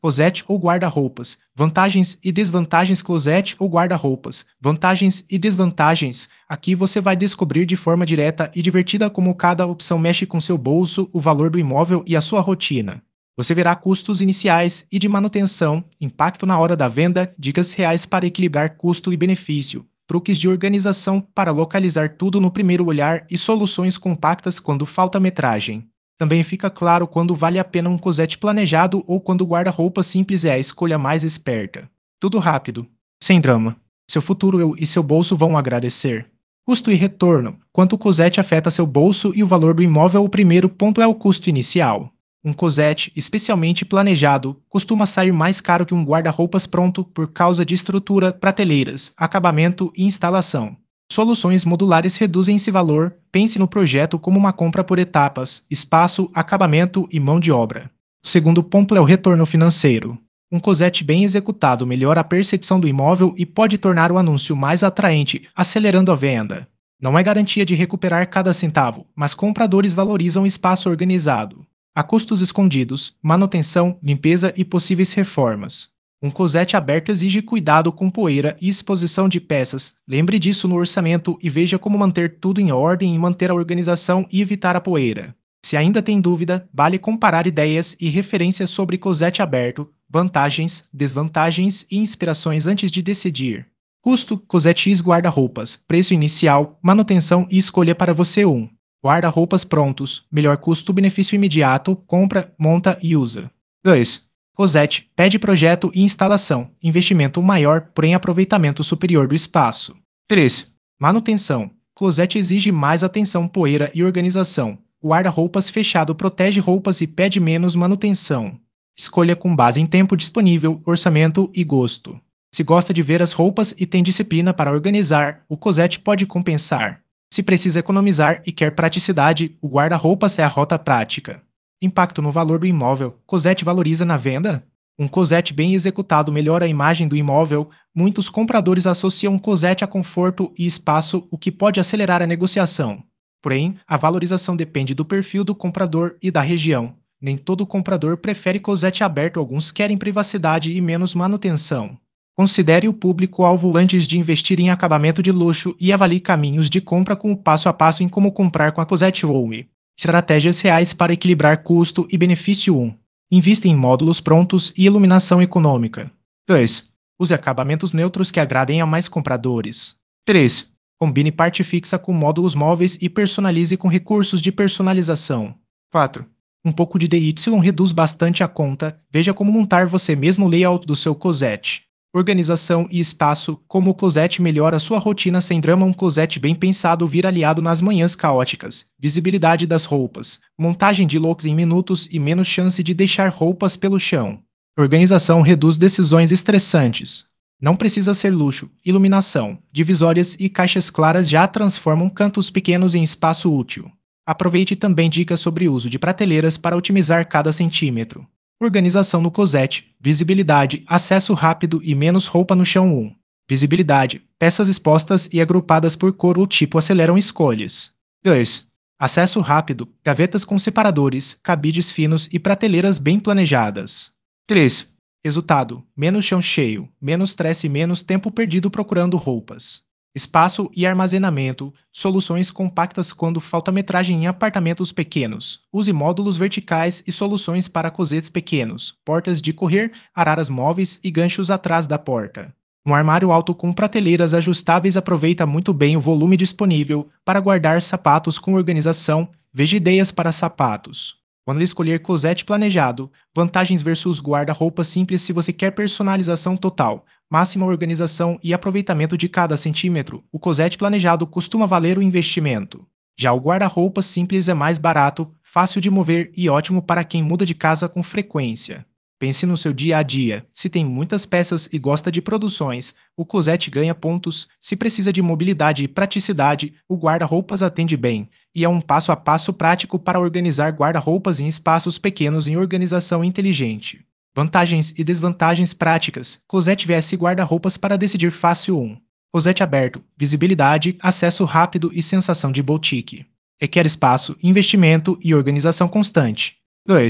Closet ou guarda-roupas. Vantagens e desvantagens. Closet ou guarda-roupas. Vantagens e desvantagens. Aqui você vai descobrir de forma direta e divertida como cada opção mexe com seu bolso, o valor do imóvel e a sua rotina. Você verá custos iniciais e de manutenção, impacto na hora da venda, dicas reais para equilibrar custo e benefício, truques de organização para localizar tudo no primeiro olhar e soluções compactas quando falta metragem. Também fica claro quando vale a pena um closet planejado ou quando o guarda-roupa simples é a escolha mais esperta. Tudo rápido, sem drama. Seu futuro e seu bolso vão agradecer. Custo e retorno. Quanto o closet afeta seu bolso e o valor do imóvel, o primeiro ponto é o custo inicial. Um closet, especialmente planejado, costuma sair mais caro que um guarda-roupas pronto por causa de estrutura, prateleiras, acabamento e instalação. Soluções modulares reduzem esse valor. Pense no projeto como uma compra por etapas: espaço, acabamento e mão de obra. O segundo ponto é o retorno financeiro. Um closet bem executado melhora a percepção do imóvel e pode tornar o anúncio mais atraente, acelerando a venda. Não é garantia de recuperar cada centavo, mas compradores valorizam o espaço organizado. Há custos escondidos, manutenção, limpeza e possíveis reformas. Um closet aberto exige cuidado com poeira e exposição de peças. Lembre disso no orçamento e veja como manter tudo em ordem e manter a organização e evitar a poeira. Se ainda tem dúvida, vale comparar ideias e referências sobre closet aberto, vantagens, desvantagens e inspirações antes de decidir. Custo, closet X guarda-roupas, preço inicial, manutenção e escolha para você um. Guarda-roupas prontos, melhor custo-benefício imediato, compra, monta e usa. 2. Closet, pede projeto e instalação, investimento maior, porém aproveitamento superior do espaço. 3. Manutenção. Closet exige mais atenção, poeira e organização. Guarda-roupas fechado protege roupas e pede menos manutenção. Escolha com base em tempo disponível, orçamento e gosto. Se gosta de ver as roupas e tem disciplina para organizar, o closet pode compensar. Se precisa economizar e quer praticidade, o guarda-roupas é a rota prática. Impacto no valor do imóvel. Closet valoriza na venda? Um closet bem executado melhora a imagem do imóvel. Muitos compradores associam um closet a conforto e espaço, o que pode acelerar a negociação. Porém, a valorização depende do perfil do comprador e da região. Nem todo comprador prefere closet aberto, alguns querem privacidade e menos manutenção. Considere o público-alvo antes de investir em acabamento de luxo e avalie caminhos de compra com o passo a passo em como comprar com a Closet Home. Estratégias reais para equilibrar custo e benefício 1. Invista em módulos prontos e iluminação econômica. 2. Use acabamentos neutros que agradem a mais compradores. 3. Combine parte fixa com módulos móveis e personalize com recursos de personalização. 4. Um pouco de DIY reduz bastante a conta. Veja como montar você mesmo o layout do seu closet. Organização e espaço. Como o closet melhora sua rotina sem drama. Um closet bem pensado vira aliado nas manhãs caóticas. Visibilidade das roupas. Montagem de looks em minutos e menos chance de deixar roupas pelo chão. Organização reduz decisões estressantes. Não precisa ser luxo. Iluminação, divisórias e caixas claras já transformam cantos pequenos em espaço útil. Aproveite também dicas sobre o uso de prateleiras para otimizar cada centímetro. Organização no closet, visibilidade, acesso rápido e menos roupa no chão 1. Visibilidade, peças expostas e agrupadas por cor ou tipo aceleram escolhas. 2. Acesso rápido, gavetas com separadores, cabides finos e prateleiras bem planejadas. 3. Resultado, menos chão cheio, menos estresse e menos tempo perdido procurando roupas. Espaço e armazenamento, soluções compactas quando falta metragem em apartamentos pequenos. Use módulos verticais e soluções para closets pequenos, portas de correr, araras móveis e ganchos atrás da porta. Um armário alto com prateleiras ajustáveis aproveita muito bem o volume disponível para guardar sapatos com organização. Veja ideias para sapatos. Quando escolher closet planejado, vantagens versus guarda-roupa simples. Se você quer personalização total, máxima organização e aproveitamento de cada centímetro, o closet planejado costuma valer o investimento. Já o guarda-roupa simples é mais barato, fácil de mover e ótimo para quem muda de casa com frequência. Pense no seu dia a dia. Se tem muitas peças e gosta de produções, o closet ganha pontos. Se precisa de mobilidade e praticidade, o guarda-roupas atende bem. E é um passo a passo prático para organizar guarda-roupas em espaços pequenos em organização inteligente. Vantagens e desvantagens práticas. Closet vs guarda-roupas para decidir fácil 1. Closet aberto, visibilidade, acesso rápido e sensação de boutique. Requer espaço, investimento e organização constante. 2.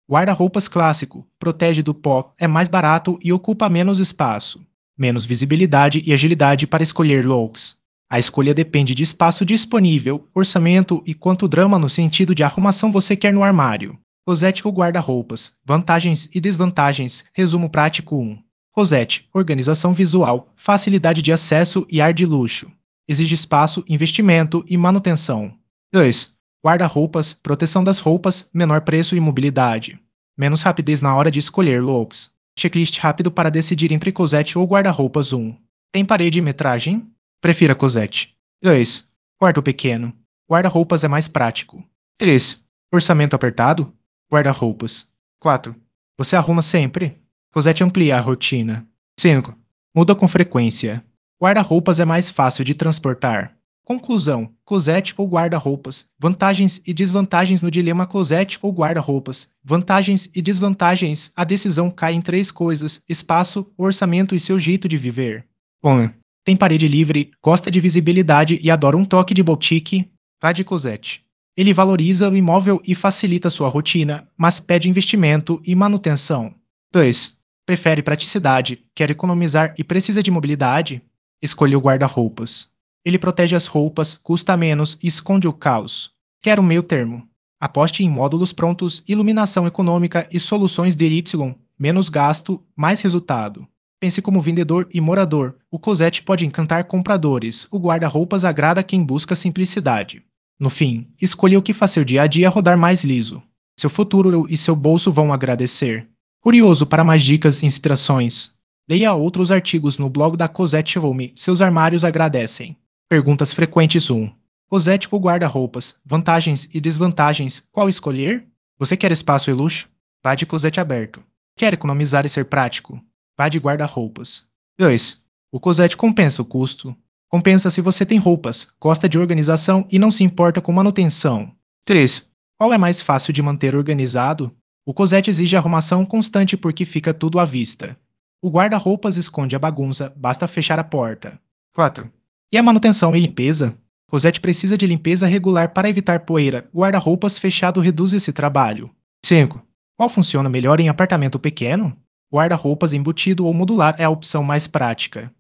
Guarda-roupas clássico, protege do pó, é mais barato e ocupa menos espaço. Menos visibilidade e agilidade para escolher looks. A escolha depende de espaço disponível, orçamento e quanto drama no sentido de arrumação você quer no armário. Rosette ou guarda-roupas, vantagens e desvantagens, resumo prático 1. Rosette, organização visual, facilidade de acesso e ar de luxo. Exige espaço, investimento e manutenção. 2. Guarda-roupas, proteção das roupas, menor preço e mobilidade. Menos rapidez na hora de escolher looks. Checklist rápido para decidir entre Cosette ou guarda-roupas 1. Tem parede e metragem? Prefira Cosette. 2. Quarto pequeno. Guarda-roupas é mais prático. 3. Orçamento apertado? Guarda-roupas. 4. Você arruma sempre? Cosette amplia a rotina. 5. Muda com frequência. Guarda-roupas é mais fácil de transportar. Conclusão: closet ou guarda-roupas. Vantagens e desvantagens no dilema closet ou guarda-roupas. Vantagens e desvantagens. A decisão cai em 3 coisas: espaço, orçamento e seu jeito de viver. 1. Tem parede livre, gosta de visibilidade e adora um toque de boutique? Vá de closet. Ele valoriza o imóvel e facilita sua rotina, mas pede investimento e manutenção. 2. Prefere praticidade, quer economizar e precisa de mobilidade? Escolha o guarda-roupas. Ele protege as roupas, custa menos e esconde o caos. Quer um meio termo. Aposte em módulos prontos, iluminação econômica e soluções DY, menos gasto, mais resultado. Pense como vendedor e morador. O Cosette pode encantar compradores, o guarda-roupas agrada quem busca simplicidade. No fim, escolha o que faz seu dia a dia rodar mais liso. Seu futuro e seu bolso vão agradecer. Curioso para mais dicas e inspirações? Leia outros artigos no blog da Cosette Home, seus armários agradecem. Perguntas frequentes 1. Cosette ou guarda-roupas, vantagens e desvantagens, qual escolher? Você quer espaço e luxo? Vá de Cosette aberto. Quer economizar e ser prático? Vá de guarda-roupas. 2. O Cosette compensa o custo. Compensa se você tem roupas, gosta de organização e não se importa com manutenção. 3. Qual é mais fácil de manter organizado? O Cosette exige arrumação constante porque fica tudo à vista. O guarda-roupas esconde a bagunça, basta fechar a porta. 4. E a manutenção e limpeza? Cosette precisa de limpeza regular para evitar poeira. Guarda-roupas fechado reduz esse trabalho. 5. Qual funciona melhor em apartamento pequeno? Guarda-roupas embutido ou modular é a opção mais prática.